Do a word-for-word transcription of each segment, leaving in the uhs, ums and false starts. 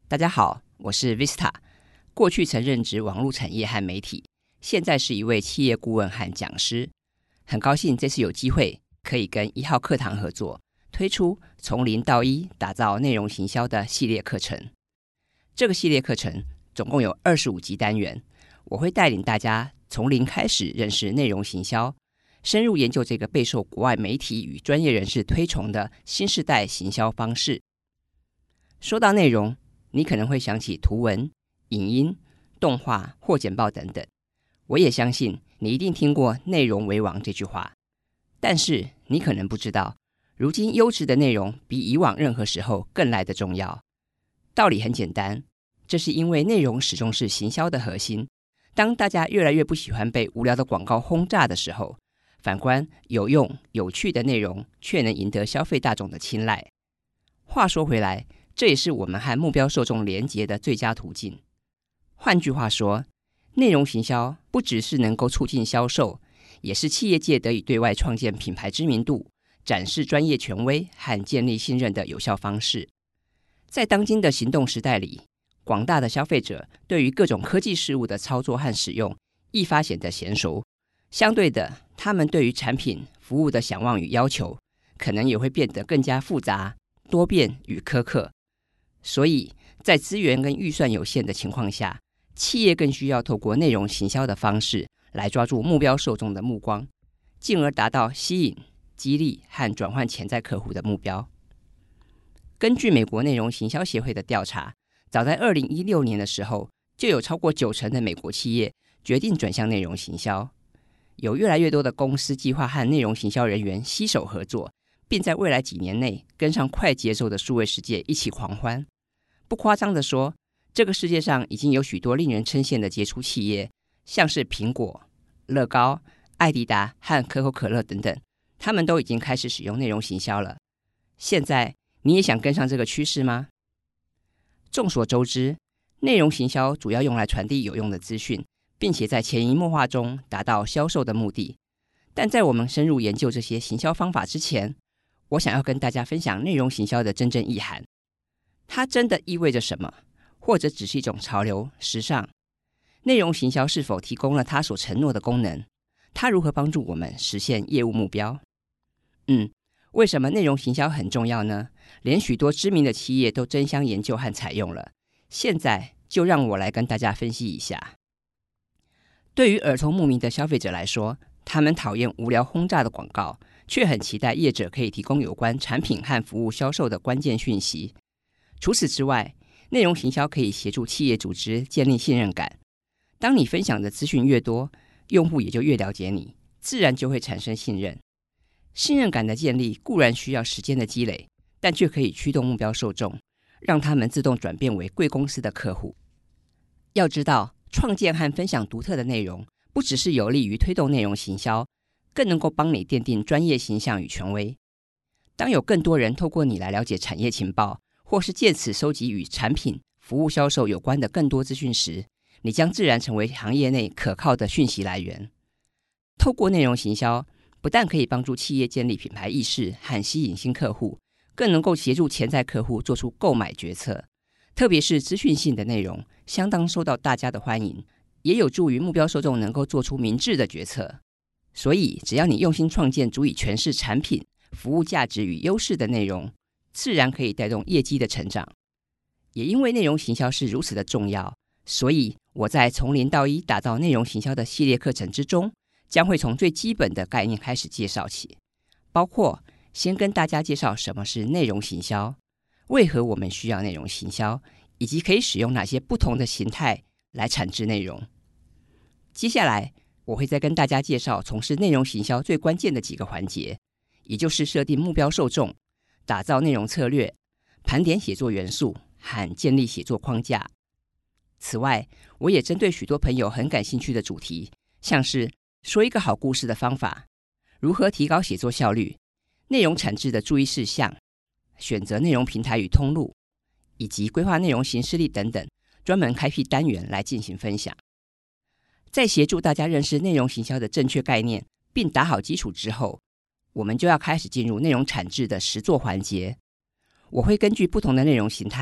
大家好，我是 Vista， 过去曾任职网络产业和媒体，现在是一位企业顾问和讲师。很高兴这次有机会可以跟一号课堂合作，推出从零到一打造内容行销的系列课程。这个系列课程总共有二十五集单元，我会带领大家从零开始认识内容行销，深入研究这个备受国外媒体与专业人士推崇的新世代行销方式。说到内容，你可能会想起图文、影音、动画或简报等等。我也相信你一定听过"内容为王"这句话，但是你可能不知道，如今优质的内容比以往任何时候更来得重要。道理很简单，这是因为内容始终是行销的核心。当大家越来越不喜欢被无聊的广告轰炸的时候，反观有用、有趣的内容却能赢得消费大众的青睐。话说回来，这也是我们和目标受众连结的最佳途径。换句话说，内容行销不只是能够促进销售，也是企业界得以对外创建品牌知名度、展示专业权威和建立信任的有效方式。在当今的行动时代里，广大的消费者对于各种科技事物的操作和使用一发显得娴熟，相对的，他们对于产品、服务的想望与要求，可能也会变得更加复杂、多变与苛刻。所以在资源跟预算有限的情况下，企业更需要透过内容行销的方式来抓住目标受众的目光，进而达到吸引、激励和转换潜在客户的目标。根据美国内容行销协会的调查，早在二零一六年的时候，就有超过九成的美国企业决定转向内容行销。有越来越多的公司计划和内容行销人员携手合作，并在未来几年内跟上快节奏的数位世界一起狂欢。不夸张地说，这个世界上已经有许多令人称羡的杰出企业，像是苹果、乐高、艾迪达和可口可乐等等，他们都已经开始使用内容行销了。现在你也想跟上这个趋势吗？众所周知，内容行销主要用来传递有用的资讯，并且在潜移默化中达到销售的目的。但在我们深入研究这些行销方法之前，我想要跟大家分享内容行销的真正意涵。它真的意味着什么？或者只是一种潮流、时尚？内容行销是否提供了它所承诺的功能？它如何帮助我们实现业务目标？嗯，为什么内容行销很重要呢？连许多知名的企业都争相研究和采用了。现在就让我来跟大家分析一下。对于耳聪目明的消费者来说，他们讨厌无聊轰炸的广告，却很期待业者可以提供有关产品和服务销售的关键讯息。除此之外，内容行销可以协助企业组织建立信任感。当你分享的资讯越多，用户也就越了解你，自然就会产生信任。信任感的建立固然需要时间的积累，但却可以驱动目标受众，让他们自动转变为贵公司的客户。要知道，创建和分享独特的内容，不只是有利于推动内容行销，更能够帮你奠定专业形象与权威。当有更多人透过你来了解产业情报，或是借此收集与产品、服务销售有关的更多资讯时，你将自然成为行业内可靠的讯息来源。透过内容行销，不但可以帮助企业建立品牌意识和吸引新客户，更能够协助潜在客户做出购买决策。特别是资讯性的内容，相当受到大家的欢迎，也有助于目标受众能够做出明智的决策。所以，只要你用心创建足以诠释产品、服务价值与优势的内容，自然可以带动业绩的成长。也因为内容行销是如此的重要，所以我在从零到一打造内容行销的系列课程之中，将会从最基本的概念开始介绍起，包括先跟大家介绍什么是内容行销，为何我们需要内容行销，以及可以使用哪些不同的形态来产制内容。接下来我会再跟大家介绍从事内容行销最关键的几个环节，也就是设定目标受众、打造内容策略、盘点写作元素和建立写作框架。此外，我也针对许多朋友很感兴趣的主题，像是说一个好故事的方法、如何提高写作效率、内容产制的注意事项、选择内容平台与通路，以及规划内容行事历等等，专门开辟单元来进行分享。在协助大家认识内容行销的正确概念，并打好基础之后，我们就要开始进入内容产制的实作环节。我会根据不同的内容形态，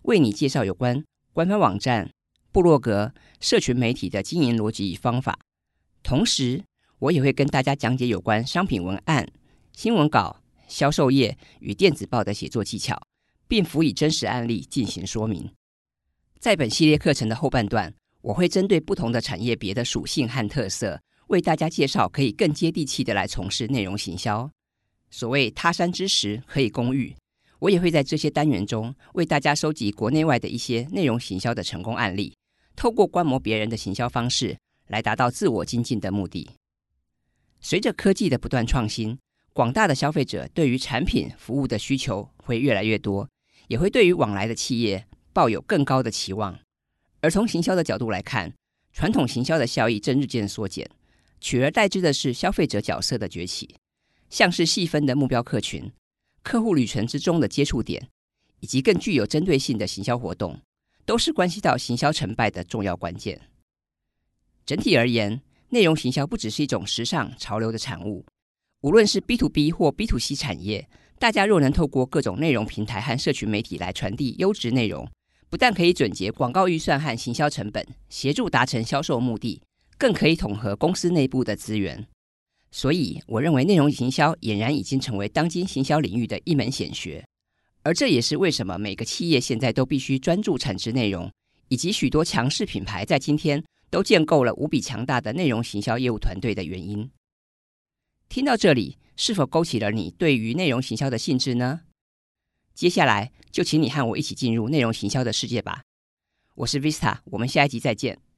为你介绍有关官方网站、部落格、社群媒体的经营逻辑与方法。同时，我也会跟大家讲解有关商品文案、新闻稿、销售页与电子报的写作技巧，并辅以真实案例进行说明。在本系列课程的后半段，我会针对不同的产业别的属性和特色，为大家介绍可以更接地气的来从事内容行销。所谓他山之石可以攻玉，我也会在这些单元中为大家收集国内外的一些内容行销的成功案例，透过观摩别人的行销方式来达到自我精进的目的。随着科技的不断创新，广大的消费者对于产品服务的需求会越来越多，也会对于往来的企业抱有更高的期望。而从行销的角度来看，传统行销的效益正日渐缩减，取而代之的是消费者角色的崛起，像是细分的目标客群、客户旅程之中的接触点，以及更具有针对性的行销活动，都是关系到行销成败的重要关键。整体而言，内容行销不只是一种时尚潮流的产物，无论是 B to B 或 B to C 产业，大家若能透过各种内容平台和社群媒体来传递优质内容，不但可以准结广告预算和行销成本，协助达成销售目的，更可以统合公司内部的资源。所以，我认为内容行销俨然已经成为当今行销领域的一门显学。而这也是为什么每个企业现在都必须专注产值内容，以及许多强势品牌在今天都建构了无比强大的内容行销业务团队的原因。听到这里，是否勾起了你对于内容行销的兴致呢？接下来就请你和我一起进入内容行销的世界吧。我是 Vista， 我们下一集再见。